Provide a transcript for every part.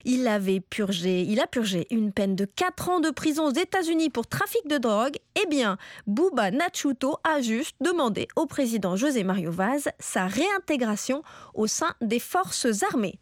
Il a purgé une peine de 4 ans de prison aux États-Unis pour trafic de drogue. Eh bien, Buba Nachuto a juste demandé au président José Mario Vaz sa réintégration au sein des forces armées.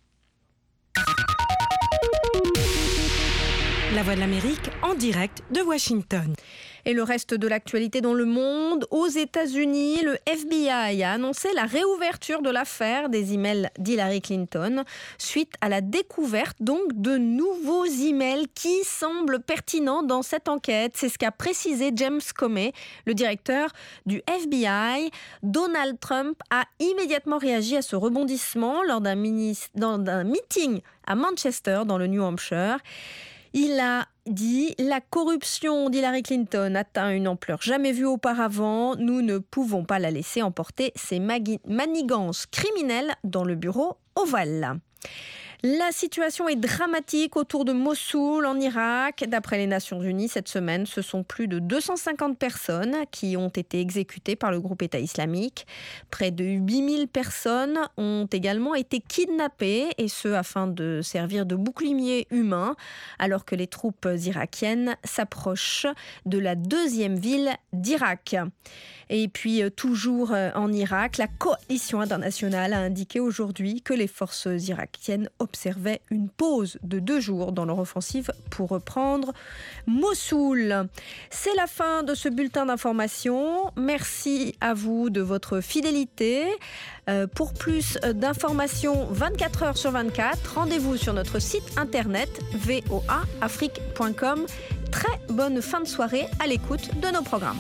La Voix de l'Amérique en direct de Washington. Et le reste de l'actualité dans le monde, aux États-Unis, le FBI a annoncé la réouverture de l'affaire des emails d'Hillary Clinton suite à la découverte donc de nouveaux emails qui semblent pertinents dans cette enquête. C'est ce qu'a précisé James Comey, le directeur du FBI. Donald Trump a immédiatement réagi à ce rebondissement lors d'un meeting à Manchester, dans le New Hampshire. Il a dit « La corruption d'Hillary Clinton atteint une ampleur jamais vue auparavant. Nous ne pouvons pas la laisser emporter ses manigances criminelles dans le bureau ovale. » La situation est dramatique autour de Mossoul, en Irak. D'après les Nations Unies, cette semaine, ce sont plus de 250 personnes qui ont été exécutées par le groupe État islamique. Près de 8000 personnes ont également été kidnappées, et ce afin de servir de bouclier humain, alors que les troupes irakiennes s'approchent de la deuxième ville d'Irak. Et puis, toujours en Irak, la coalition internationale a indiqué aujourd'hui que les forces irakiennes observaient une pause de 2 jours dans leur offensive pour reprendre Mossoul. C'est la fin de ce bulletin d'information. Merci à vous de votre fidélité. Pour plus d'informations 24 heures sur 24, rendez-vous sur notre site internet voaafrique.com. Très bonne fin de soirée à l'écoute de nos programmes.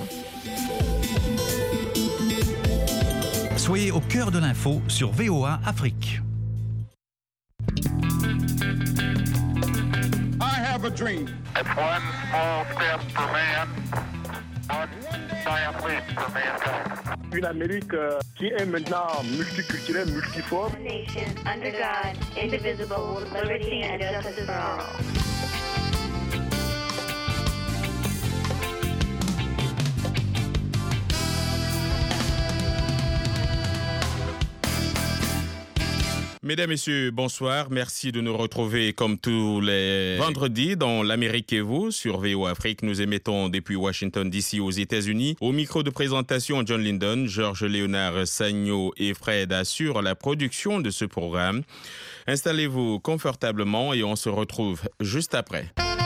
Soyez au cœur de l'info sur VOA Afrique. I have a dream. It's one small step for man, one giant leap for mankind. Une Amérique qui est maintenant multiculturelle, multiforme. Nation under God, indivisible, with liberty and justice for all. Mesdames, Messieurs, bonsoir. Merci de nous retrouver comme tous les vendredis dans l'Amérique et vous sur VOA Afrique. Nous émettons depuis Washington DC aux États-Unis. Au micro de présentation, John Linden, Georges Léonard Sagno et Fred assurent la production de ce programme. Installez-vous confortablement et on se retrouve juste après.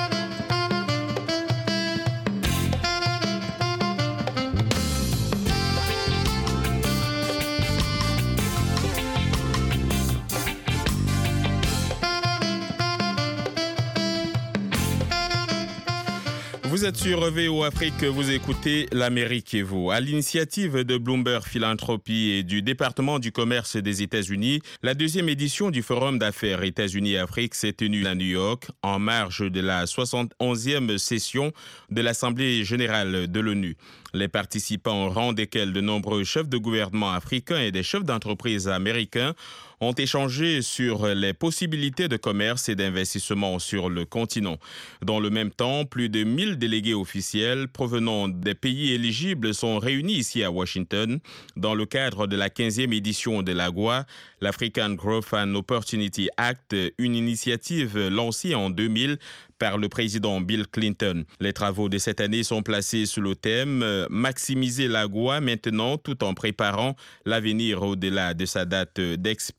Vous êtes sur VOA Afrique, vous écoutez l'Amérique et vous. À l'initiative de Bloomberg Philanthropy et du département du commerce des États-Unis, la deuxième édition du Forum d'affaires États-Unis-Afrique s'est tenue à New York en marge de la 71e session de l'Assemblée générale de l'ONU. Les participants, au rang desquels de nombreux chefs de gouvernement africains et des chefs d'entreprise américains, ont échangé sur les possibilités de commerce et d'investissement sur le continent. Dans le même temps, plus de 1000 délégués officiels provenant des pays éligibles sont réunis ici à Washington dans le cadre de la 15e édition de l'AGOA, l'African Growth and Opportunity Act, une initiative lancée en 2000 par le président Bill Clinton. Les travaux de cette année sont placés sous le thème « Maximiser l'AGOA maintenant tout en préparant l'avenir au-delà de sa date d'expiration ».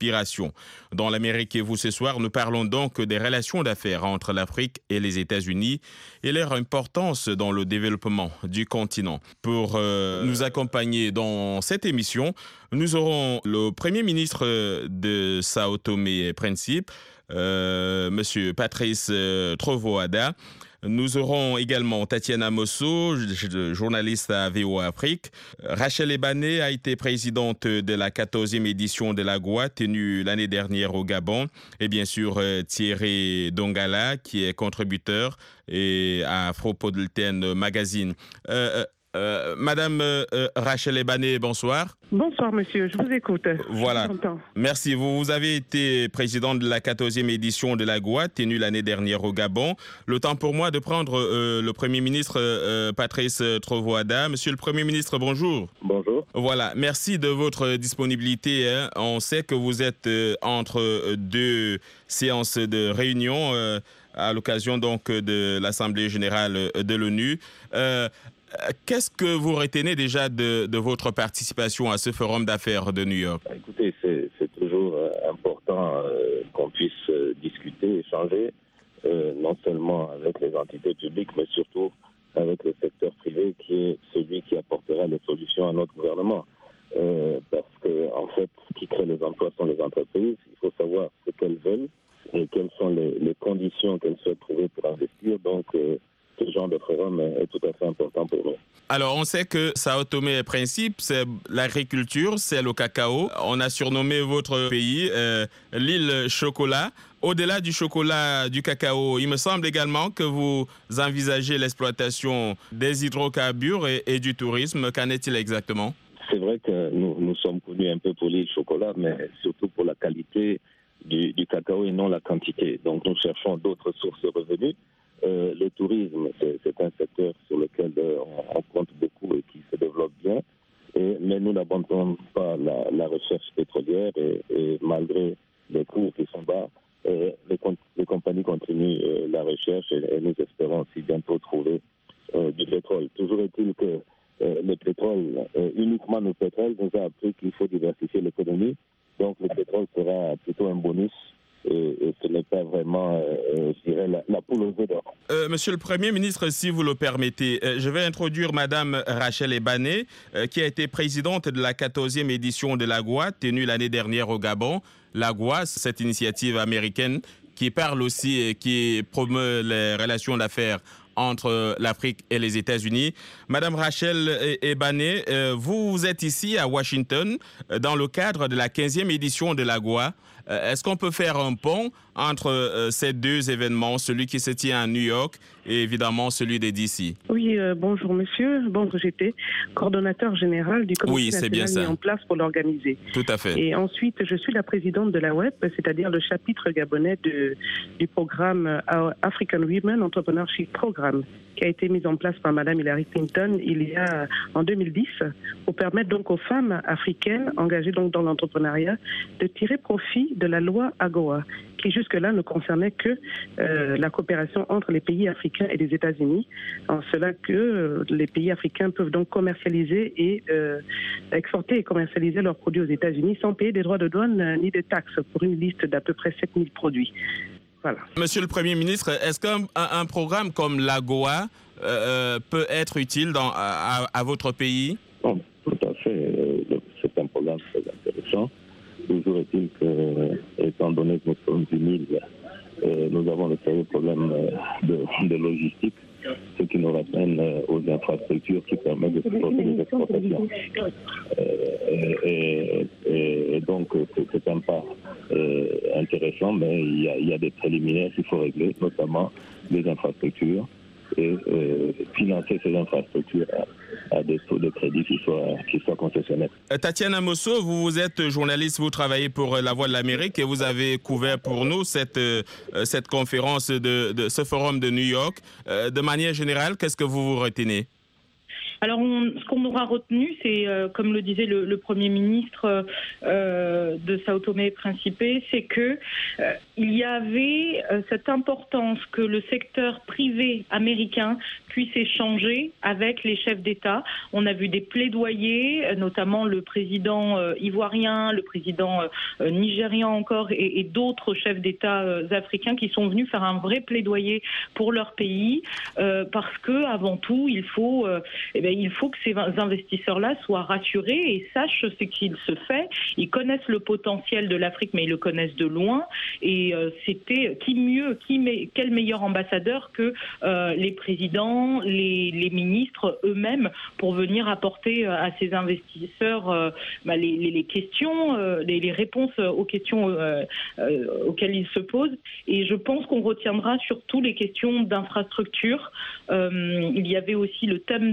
Dans l'Amérique et vous ce soir, nous parlons donc des relations d'affaires entre l'Afrique et les États-Unis et leur importance dans le développement du continent. Pour nous accompagner dans cette émission, nous aurons le Premier ministre de Sao Tomé et Principe, Monsieur Patrice Trovoada. Nous aurons également Tatiana Mosso, journaliste à VOA Afrique. Rachel Ebané a été présidente de la 14e édition de l'AGOA, tenue l'année dernière au Gabon. Et bien sûr, Thierry Dongala, qui est contributeur à Afropolitan Magazine. Madame Rachel Ebané, bonsoir. Bonsoir monsieur, je vous écoute. Voilà. Merci. Vous avez été président de la 14e édition de l'AGOA, tenue l'année dernière au Gabon. Le temps pour moi de prendre le Premier ministre Patrice Trovoada. Monsieur le Premier ministre, bonjour. Bonjour. Voilà, merci de votre disponibilité. On sait que vous êtes entre deux séances de réunion à l'occasion donc de l'Assemblée générale de l'ONU. Qu'est-ce que vous retenez déjà de votre participation à ce forum d'affaires de New York? Écoutez, c'est toujours important qu'on puisse discuter, échanger, non seulement avec les entités publiques, mais surtout avec le secteur privé qui est celui qui apportera les solutions à notre gouvernement. Parce que, en fait, ce qui crée les emplois sont les entreprises. Il faut savoir ce qu'elles veulent et quelles sont les conditions qu'elles souhaitent trouver pour investir. Donc, ce genre de forum est tout à fait important pour nous. Alors, on sait que Sao Tomé et Principe, c'est l'agriculture, c'est le cacao. On a surnommé votre pays l'île chocolat. Au-delà du chocolat, du cacao, il me semble également que vous envisagez l'exploitation des hydrocarbures et du tourisme. Qu'en est-il exactement? C'est vrai que nous sommes connus un peu pour l'île chocolat, mais surtout pour la qualité du cacao et non la quantité. Donc, nous cherchons d'autres sources de revenus. Le tourisme, c'est un secteur sur lequel on compte beaucoup et qui se développe bien. Mais nous n'abandonnons pas la recherche pétrolière et malgré les cours qui sont bas, les compagnies continuent la recherche et nous espérons aussi bientôt trouver du pétrole. Toujours est-il que le pétrole, uniquement le pétrole, nous a appris qu'il faut diversifier l'économie. Donc le pétrole sera plutôt un bonus. Et ce n'est pas vraiment, je dirais, la poule aux œufs d'or. Monsieur le Premier ministre, si vous le permettez, je vais introduire Madame Rachel Ebané, qui a été présidente de la 14e édition de l'AGOA, tenue l'année dernière au Gabon. L'AGOA, cette initiative américaine qui parle aussi et qui promeut les relations d'affaires entre l'Afrique et les États-Unis. Madame Rachel Ebané, vous êtes ici à Washington dans le cadre de la 15e édition de l'AGOA. Est-ce qu'on peut faire un pont entre ces deux événements, celui qui se tient à New York et évidemment celui des DC? Oui, bonjour monsieur. Bon, j'étais coordonnateur général du comité national mis en place pour l'organiser. Tout à fait. Et ensuite, je suis la présidente de la WEP, c'est-à-dire le chapitre gabonais du programme African Women Entrepreneurship Programme, qui a été mis en place par Madame Hillary Clinton en 2010 pour permettre donc aux femmes africaines engagées donc dans l'entrepreneuriat de tirer profit de la loi AGOA, qui jusque-là ne concernait que la coopération entre les pays africains et les États-Unis, en cela que les pays africains peuvent donc commercialiser et exporter et commercialiser leurs produits aux États-Unis sans payer des droits de douane ni des taxes pour une liste d'à peu près 7000 produits. Voilà. Monsieur le Premier ministre, est-ce qu'un programme comme l'AGOA peut être utile à votre pays? Bon, tout à fait. C'est un programme très intéressant. Toujours est-il que, étant donné que nous sommes une île, nous avons le sérieux problème de logistique, ce qui nous ramène aux infrastructures qui permettent de supporter les exportations. Et donc, c'est un pas intéressant, mais il y a des préliminaires qu'il faut régler, notamment les infrastructures, et financer ces infrastructures à des taux de crédit qui soient concessionnels. Tatiana Mosso, vous êtes journaliste, vous travaillez pour La Voix de l'Amérique et vous avez couvert pour nous cette conférence de ce forum de New York. De manière générale, qu'est-ce que vous retenez? Alors, ce qu'on aura retenu, c'est, comme le disait le Premier ministre de Sao Tomé et Principe, c'est que il y avait cette importance que le secteur privé américain puisse échanger avec les chefs d'État. On a vu des plaidoyers, notamment le président ivoirien, le président nigérian encore, et d'autres chefs d'État africains qui sont venus faire un vrai plaidoyer pour leur pays, parce que avant tout, il faut que ces investisseurs-là soient rassurés et sachent ce qu'il se fait. Ils connaissent le potentiel de l'Afrique, mais ils le connaissent de loin. Et c'était quel meilleur ambassadeur que les présidents, les ministres eux-mêmes pour venir apporter à ces investisseurs les questions, les réponses aux questions auxquelles ils se posent. Et je pense qu'on retiendra surtout les questions d'infrastructure. Il y avait aussi le thème de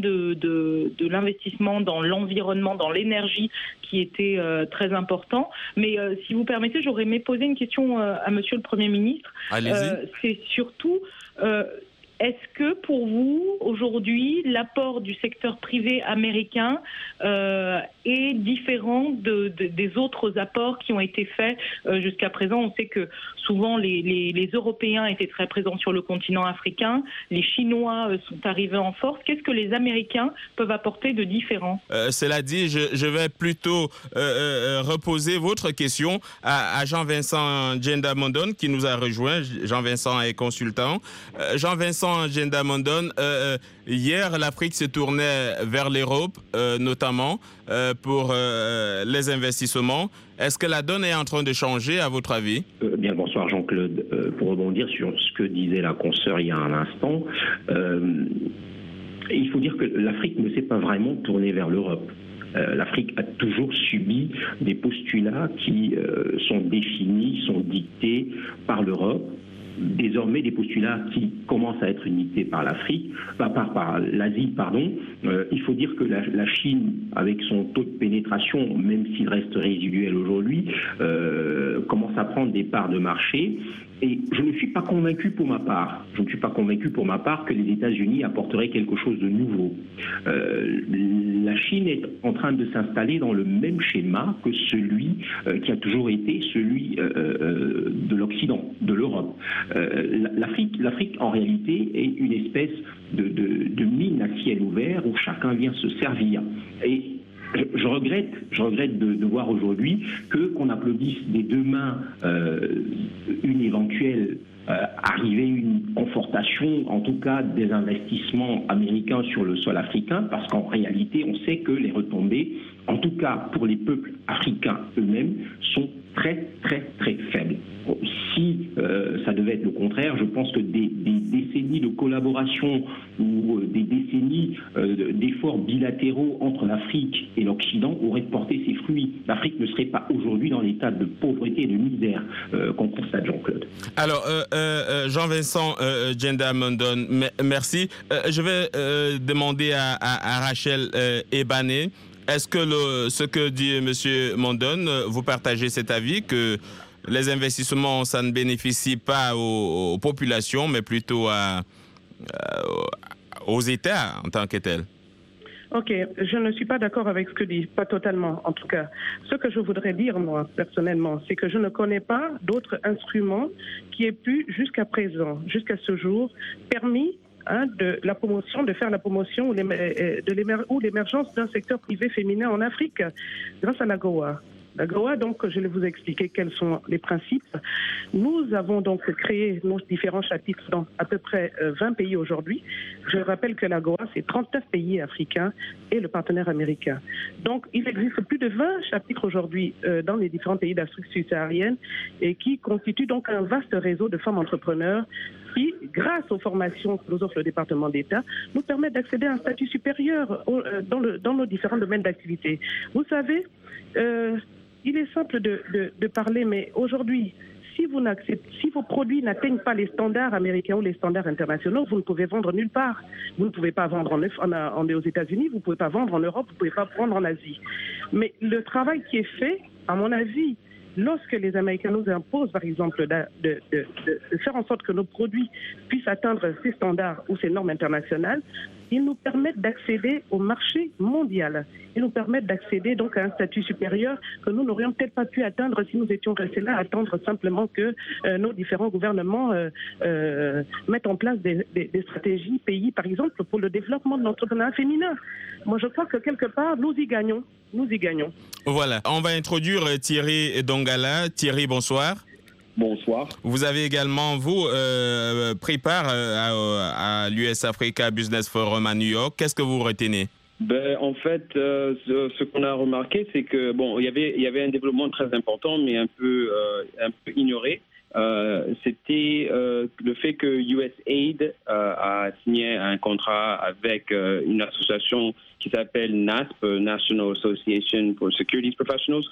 de l'investissement dans l'environnement, dans l'énergie qui était très important. Mais si vous permettez, j'aurais aimé poser une question à Monsieur le Premier ministre. Allez-y. C'est surtout... est-ce que pour vous, aujourd'hui, l'apport du secteur privé américain est différent des autres apports qui ont été faits jusqu'à présent? On sait que souvent les Européens étaient très présents sur le continent africain, les Chinois sont arrivés en force. Qu'est-ce que les Américains peuvent apporter de différent? Cela dit, je vais plutôt reposer votre question à Jean-Vincent Djenda-Mondon qui nous a rejoint. Jean-Vincent est consultant. Jean-Vincent Djenda-Mondon, hier l'Afrique se tournait vers l'Europe notamment pour les investissements. Est-ce que la donne est en train de changer à votre avis? Bien, bonsoir Jean-Claude. Pour rebondir sur ce que disait la consoeur il y a un instant, il faut dire que l'Afrique ne s'est pas vraiment tournée vers l'Europe. L'Afrique a toujours subi des postulats qui sont définis, sont dictés par l'Europe. Désormais, des postulats qui commencent à être dictés par par l'Asie, pardon. Il faut dire que la Chine, avec son taux de pénétration, même s'il reste résiduel aujourd'hui, commence à prendre des parts de marché. Et je ne suis pas convaincu pour ma part. Je ne suis pas convaincu pour ma part que les États-Unis apporteraient quelque chose de nouveau. La Chine est en train de s'installer dans le même schéma que celui qui a toujours été celui de l'Occident, de l'Europe. L'Afrique, en réalité, est une espèce de mine à ciel ouvert où chacun vient se servir. Et je regrette de voir aujourd'hui qu'on applaudisse des deux mains une éventuelle arrivée, une confortation, en tout cas des investissements américains sur le sol africain, parce qu'en réalité, on sait que les retombées, en tout cas pour les peuples africains eux-mêmes, sont très, très, très faibles. Si ça devait être le contraire, je pense que des décennies de collaboration ou des décennies d'efforts bilatéraux entre l'Afrique et l'Occident auraient porté ses fruits. L'Afrique ne serait pas aujourd'hui dans l'état de pauvreté et de misère qu'on constate, Jean-Claude. Alors, Jean-Vincent Djenda-Mondon, merci. Je vais demander à Rachel Ebané. Est-ce que ce que dit M. Mondon, vous partagez cet avis que les investissements, ça ne bénéficie pas aux populations, mais plutôt aux États en tant que tels? Ok, je ne suis pas d'accord avec ce que dit, pas totalement en tout cas. Ce que je voudrais dire, moi, personnellement, c'est que je ne connais pas d'autres instruments qui aient pu, jusqu'à présent, jusqu'à ce jour, permis de faire la promotion ou l'émergence d'un secteur privé féminin en Afrique, grâce à l'AGOA. L'AGOA, donc, je vais vous expliquer quels sont les principes. Nous avons donc créé nos différents chapitres dans à peu près 20 pays aujourd'hui. Je rappelle que l'AGOA, c'est 39 pays africains et le partenaire américain. Donc, il existe plus de 20 chapitres aujourd'hui dans les différents pays d'Afrique subsaharienne et qui constituent donc un vaste réseau de femmes entrepreneurs qui, grâce aux formations que nous offre le département d'État, nous permettent d'accéder à un statut supérieur dans nos différents domaines d'activité. Vous savez, il est simple de parler, mais aujourd'hui, si vos produits n'atteignent pas les standards américains ou les standards internationaux, vous ne pouvez vendre nulle part. Vous ne pouvez pas vendre aux États-Unis, vous ne pouvez pas vendre en Europe, vous ne pouvez pas vendre en Asie. Mais le travail qui est fait, à mon avis, lorsque les Américains nous imposent, par exemple, de faire en sorte que nos produits puissent atteindre ces standards ou ces normes internationales, ils nous permettent d'accéder au marché mondial. Ils nous permettent d'accéder donc à un statut supérieur que nous n'aurions peut-être pas pu atteindre si nous étions restés là à attendre simplement que nos différents gouvernements mettent en place des stratégies pays, par exemple, pour le développement de l'entrepreneuriat féminin. Moi, je crois que quelque part, nous y gagnons. Nous y gagnons. Voilà, on va introduire Thierry Dongala. Thierry, bonsoir. Bonsoir. Vous avez également, vous, pris part à l'US Africa Business Forum à New York. Qu'est-ce que vous retenez? En fait, ce qu'on a remarqué, c'est que il y avait un développement très important, mais un peu ignoré. C'était le fait que USAID a signé un contrat avec une association qui s'appelle NASP, National Association for Securities Professionals.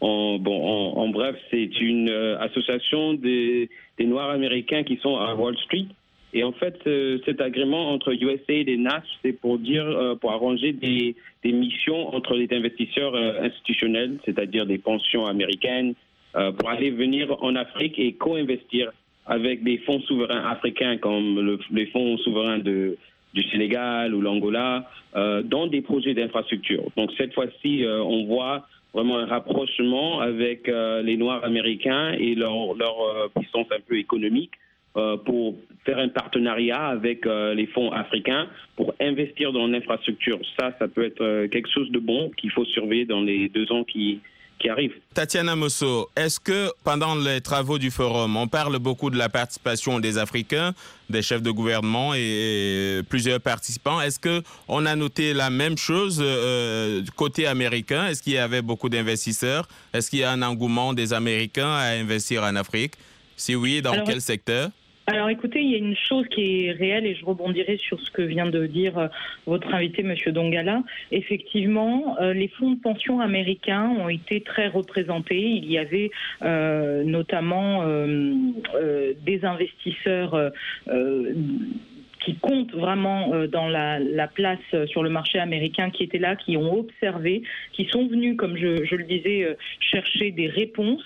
En bref, c'est une association des Noirs américains qui sont à Wall Street Et en fait, cet agrément entre USAID et NASH, c'est pour arranger des missions entre les investisseurs institutionnels, c'est-à-dire des pensions américaines, pour aller venir en Afrique et co-investir avec des fonds souverains africains comme les fonds souverains du Sénégal ou l'Angola, dans des projets d'infrastructure. Donc cette fois-ci, on voit vraiment un rapprochement avec les Noirs américains et leur puissance un peu économique pour faire un partenariat avec les fonds africains pour investir dans l'infrastructure. Ça peut être quelque chose de bon qu'il faut surveiller dans les 2 ans qui arrivent. Tatiana Mosso, est-ce que pendant les travaux du forum, on parle beaucoup de la participation des Africains, des chefs de gouvernement et plusieurs participants? Est-ce qu'on a noté la même chose du côté américain? Est-ce qu'il y avait beaucoup d'investisseurs? Est-ce qu'il y a un engouement des Américains à investir en Afrique? Si oui, dans quel secteur? Alors écoutez, il y a une chose qui est réelle et je rebondirai sur ce que vient de dire votre invité, M. Dongala. Effectivement, les fonds de pension américains ont été très représentés. Il y avait notamment des investisseurs qui comptent vraiment dans la place sur le marché américain, qui étaient là, qui ont observé, qui sont venus, comme je le disais, chercher des réponses.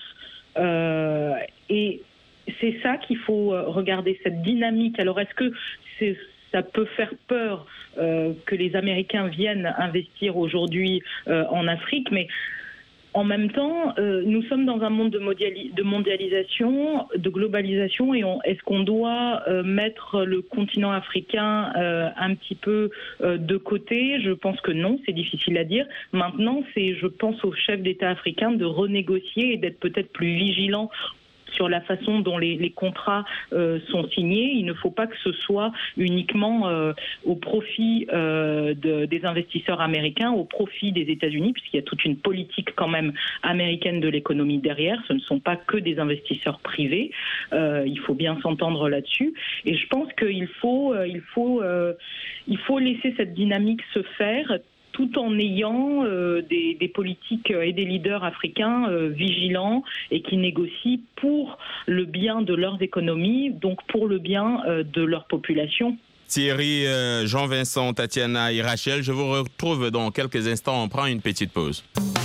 Et c'est ça qu'il faut regarder, cette dynamique. Alors, est-ce que ça peut faire peur que les Américains viennent investir aujourd'hui en Afrique? Mais en même temps, nous sommes dans un monde de mondialisation, de globalisation, et est-ce qu'on doit mettre le continent africain un petit peu de côté? Je pense que non, c'est difficile à dire. Maintenant, je pense aux chefs d'État africains de renégocier et d'être peut-être plus vigilants sur la façon dont les contrats sont signés. Il ne faut pas que ce soit uniquement au profit des investisseurs américains, au profit des États-Unis, puisqu'il y a toute une politique quand même américaine de l'économie derrière. Ce ne sont pas que des investisseurs privés. Il faut bien s'entendre là-dessus. Et je pense qu'il faut laisser cette dynamique se faire, tout en ayant des politiques et des leaders africains vigilants et qui négocient pour le bien de leurs économies, donc pour le bien de leur population. Thierry, Jean-Vincent, Tatiana et Rachel, je vous retrouve dans quelques instants. On prend une petite pause.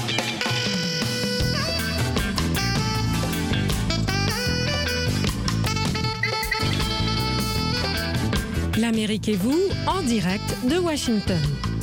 L'Amérique et vous, en direct de Washington.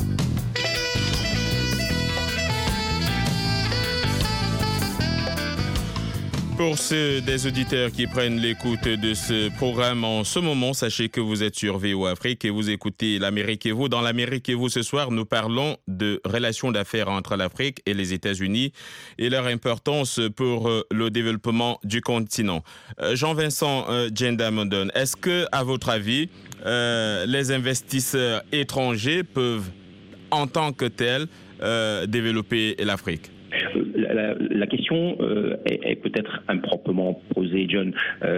Pour ceux des auditeurs qui prennent l'écoute de ce programme en ce moment, sachez que vous êtes sur VOA Afrique et vous écoutez l'Amérique et vous. Dans l'Amérique et vous, ce soir, nous parlons de relations d'affaires entre l'Afrique et les États-Unis et leur importance pour le développement du continent. Jean-Vincent Djenda-Mondon, est-ce que, à votre avis, les investisseurs étrangers peuvent, en tant que tels, développer l'Afrique? La question est peut-être improprement posée, John.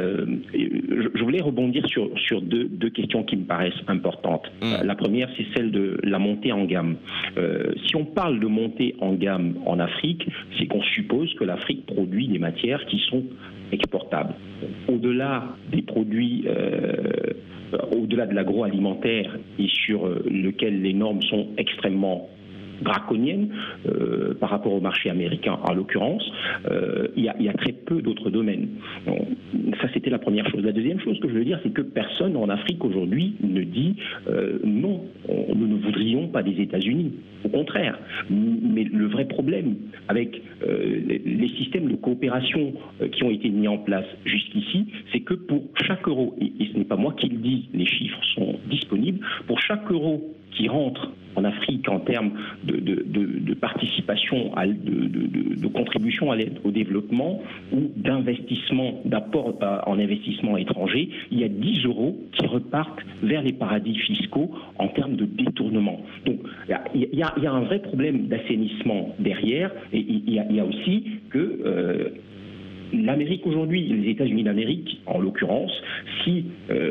Je voulais rebondir sur deux questions qui me paraissent importantes. La première, c'est celle de la montée en gamme. Si on parle de montée en gamme en Afrique, c'est qu'on suppose que l'Afrique produit des matières qui sont exportables. Au-delà des produits, au-delà de l'agroalimentaire et sur lequel les normes sont extrêmement draconienne par rapport au marché américain en l'occurrence, il y a très peu d'autres domaines. Donc, ça c'était la première chose. La deuxième chose que je veux dire, c'est que personne en Afrique aujourd'hui ne dit non, nous ne voudrions pas des États-Unis. Au contraire. Mais le vrai problème avec les systèmes de coopération qui ont été mis en place jusqu'ici, c'est que pour chaque euro, et ce n'est pas moi qui le dis, les chiffres sont disponibles, pour chaque euro qui rentre en Afrique en termes de participation, de contribution à l'aide au développement ou d'investissement, d'apport en investissement étranger, il y a 10 euros qui repartent vers les paradis fiscaux en termes de détournement. Donc il y a un vrai problème d'assainissement derrière, et il y a aussi que l'Amérique aujourd'hui, les États-Unis d'Amérique en l'occurrence, si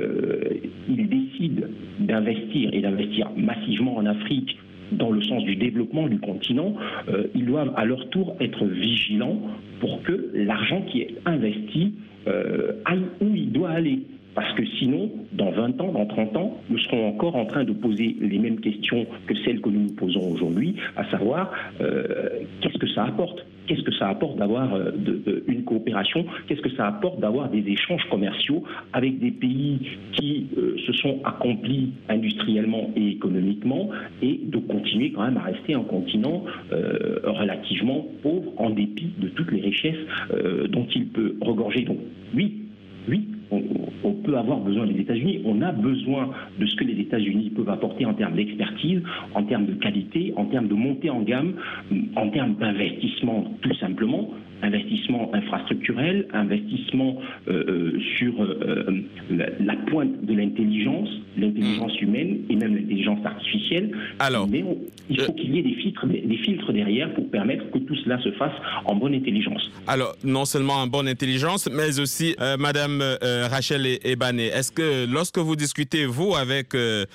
ils décident d'investir et d'investir massivement en Afrique dans le sens du développement du continent, ils doivent à leur tour être vigilants pour que l'argent qui est investi aille où il doit aller. Parce que sinon, dans 20 ans, dans 30 ans, nous serons encore en train de poser les mêmes questions que celles que nous nous posons aujourd'hui, à savoir qu'est-ce que ça apporte ? Qu'est-ce que ça apporte d'avoir une coopération ? Qu'est-ce que ça apporte d'avoir des échanges commerciaux avec des pays qui se sont accomplis industriellement et économiquement, et de continuer quand même à rester un continent relativement pauvre en dépit de toutes les richesses dont il peut regorger. Donc oui, on peut avoir besoin des États-Unis, on a besoin de ce que les États-Unis peuvent apporter en termes d'expertise, en termes de qualité, en termes de montée en gamme, en termes d'investissement tout simplement, investissement infrastructurel, investissement sur la pointe de l'intelligence humaine et même l'intelligence artificielle. Alors, mais il faut qu'il y ait des filtres derrière pour permettre que tout cela se fasse en bonne intelligence. Alors, non seulement en bonne intelligence, mais aussi, Madame Rachel Ebané, est-ce que lorsque vous discutez, vous, avec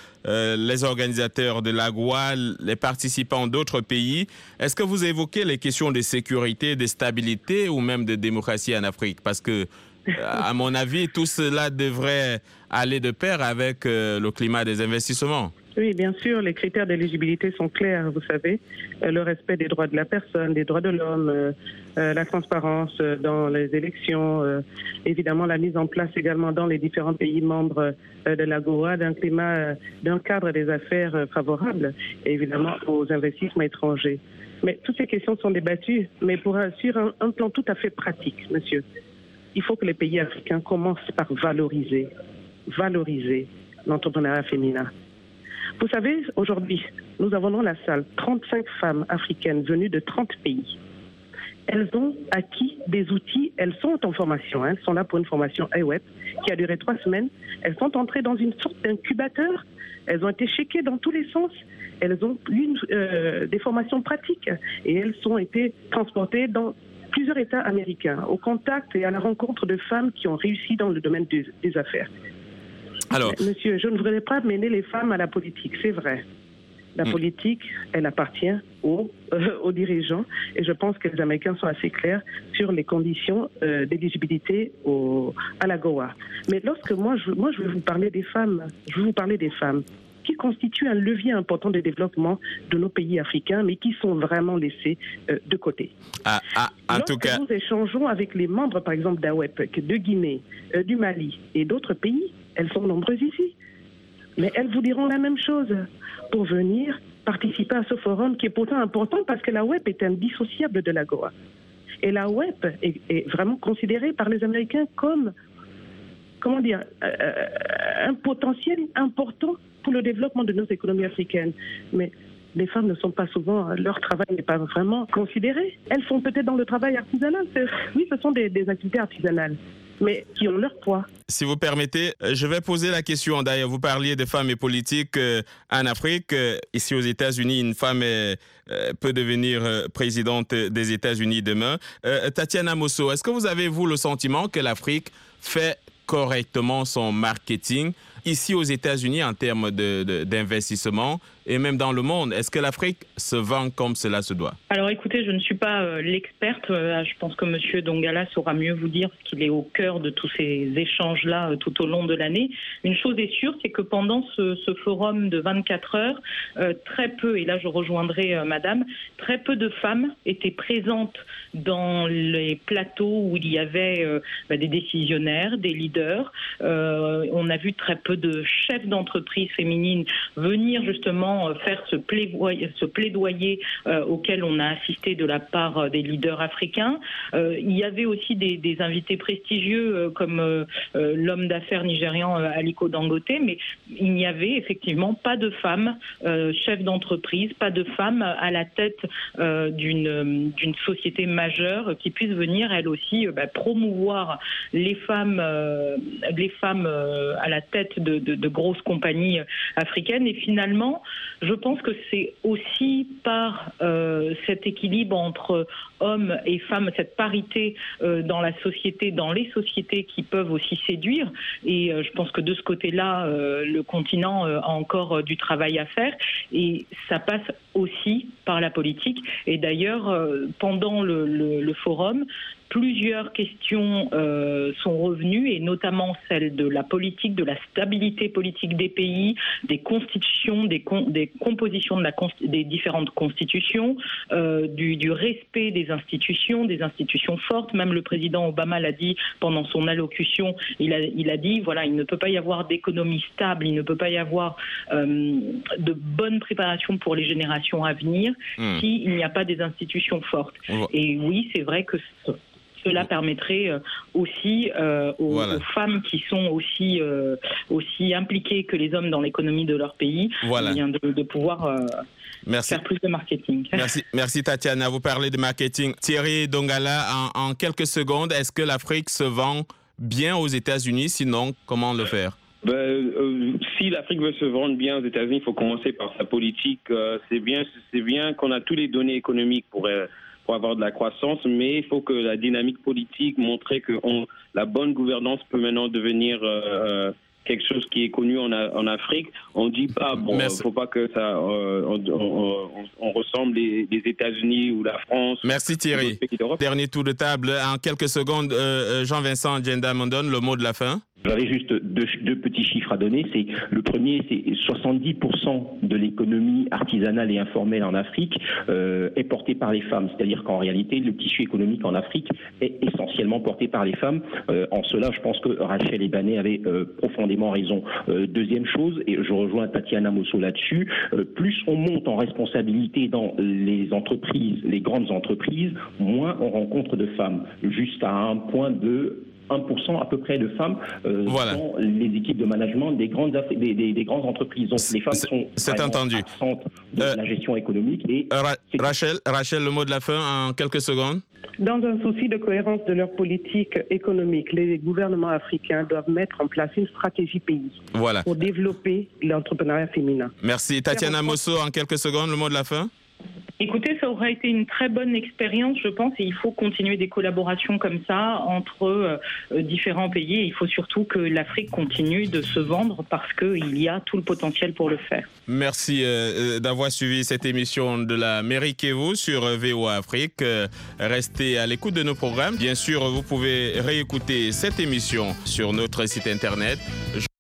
les organisateurs de l'AGOA, les participants d'autres pays, est-ce que vous évoquez les questions de sécurité, de stabilité ou même de démocratie en Afrique? Parce que, à mon avis, tout cela devrait aller de pair avec le climat des investissements. Oui, bien sûr, les critères d'éligibilité sont clairs, vous savez. Le respect des droits de la personne, des droits de l'homme, la transparence dans les élections, évidemment la mise en place également dans les différents pays membres de l'AGOA d'un climat, d'un cadre des affaires favorable, et évidemment aux investissements étrangers. Mais toutes ces questions sont débattues, mais sur un plan tout à fait pratique, monsieur. Il faut que les pays africains commencent par valoriser l'entrepreneuriat féminin. Vous savez, aujourd'hui, nous avons dans la salle 35 femmes africaines venues de 30 pays. Elles ont acquis des outils, elles sont en formation, elles sont là pour une formation AWEP qui a duré 3 semaines. Elles sont entrées dans une sorte d'incubateur, elles ont été checkées dans tous les sens, elles ont eu des formations pratiques et elles ont été transportées dans plusieurs États américains, au contact et à la rencontre de femmes qui ont réussi dans le domaine des affaires. Alors, monsieur, je ne voudrais pas mener les femmes à la politique, c'est vrai. La politique, elle appartient aux dirigeants et je pense que les Américains sont assez clairs sur les conditions d'éligibilité à l'AGOA. Mais lorsque moi je vais vous parler des femmes, qui constituent un levier important de développement de nos pays africains, mais qui sont vraiment laissés de côté. En tout cas, nous échangeons avec les membres, par exemple, d'AWEP, de Guinée, du Mali et d'autres pays, elles sont nombreuses ici. Mais elles vous diront la même chose pour venir participer à ce forum qui est pourtant important parce que la WEP est indissociable de l'AGOA. Et la WEP est vraiment considérée par les Américains comme, un potentiel important pour le développement de nos économies africaines. Mais les femmes ne sont pas souvent, leur travail n'est pas vraiment considéré. Elles font peut-être dans le travail artisanal. Oui, ce sont des activités artisanales, mais qui ont leur poids. Si vous permettez, je vais poser la question. D'ailleurs, vous parliez de femmes et politique en Afrique. Ici aux États-Unis, une femme peut devenir présidente des États-Unis demain. Tatiana Mosso, est-ce que vous avez, vous, le sentiment que l'Afrique fait correctement son marketing ici aux États-Unis en termes d'investissement et même dans le monde? Est-ce que l'Afrique se vend comme cela se doit? Alors écoutez, je ne suis pas l'experte. Je pense que M. Dongala saura mieux vous dire parce qu'il est au cœur de tous ces échanges-là tout au long de l'année. Une chose est sûre, c'est que pendant ce forum de 24 heures, très peu, et là je rejoindrai madame, très peu de femmes étaient présentes dans les plateaux où il y avait des décisionnaires, des leaders. On a vu très peu de chefs d'entreprise féminines venir justement faire ce plaidoyer auquel on a assisté de la part des leaders africains. Il y avait aussi des invités prestigieux comme l'homme d'affaires nigérian Aliko Dangote, mais il n'y avait effectivement pas de femmes chefs d'entreprise, pas de femmes à la tête d'une société majeure qui puisse venir elle aussi promouvoir les femmes à la tête de grosses compagnies africaines. Et finalement, je pense que c'est aussi par cet équilibre entre hommes et femmes, cette parité dans la société, dans les sociétés qui peuvent aussi séduire. Et je pense que de ce côté-là, le continent a encore du travail à faire. Et ça passe aussi par la politique. Et d'ailleurs, pendant le forum, plusieurs questions sont revenues, et notamment celle de la politique, de la stabilité politique des pays, des constitutions, des compositions des différentes constitutions, du respect des institutions fortes. Même le président Obama l'a dit pendant son allocution, il a dit, voilà, il ne peut pas y avoir d'économie stable, il ne peut pas y avoir de bonne préparation pour les générations à venir s'il n'y a pas des institutions fortes. Et oui, c'est vrai que cela permettrait aussi aux femmes qui sont aussi impliquées que les hommes dans l'économie de leur pays de pouvoir faire plus de marketing. Merci Tatiana, vous parlez de marketing. Thierry Dongala, en quelques secondes, est-ce que l'Afrique se vend bien aux États-Unis? Sinon, comment le faire? Si l'Afrique veut se vendre bien aux États-Unis, il faut commencer par sa politique. C'est bien qu'on a tous les données économiques pour avoir de la croissance, mais il faut que la dynamique politique montre que la bonne gouvernance peut maintenant devenir quelque chose qui est connu en Afrique. On dit pas, faut pas que ça, on ressemble les États-Unis ou la France. Merci Thierry. Dernier tour de table. En quelques secondes, Jean-Vincent Djenda-Mondone, le mot de la fin. J'avais juste deux petits chiffres à donner. Le premier, c'est 70% de l'économie artisanale et informelle en Afrique est portée par les femmes. C'est-à-dire qu'en réalité, le tissu économique en Afrique est essentiellement porté par les femmes. En cela, je pense que Rachel Ebanet avait profondément raison. Deuxième chose, et je rejoins Tatiana Mosso là-dessus, plus on monte en responsabilité dans les entreprises, les grandes entreprises, moins on rencontre de femmes. Juste à un point de 1% à peu près de femmes dans les équipes de management des grandes entreprises. Donc les femmes sont absentes de la gestion économique. Et Rachel, le mot de la fin en quelques secondes. Dans un souci de cohérence de leur politique économique, les gouvernements africains doivent mettre en place une stratégie pays pour développer l'entrepreneuriat féminin. Merci. Tatiana Mosso, en quelques secondes, le mot de la fin. Écoutez, ça aura été une très bonne expérience, je pense, et il faut continuer des collaborations comme ça entre différents pays. Et il faut surtout que l'Afrique continue de se vendre parce qu'il y a tout le potentiel pour le faire. Merci d'avoir suivi cette émission de l'Amérique et vous sur VOA Afrique. Restez à l'écoute de nos programmes. Bien sûr, vous pouvez réécouter cette émission sur notre site internet.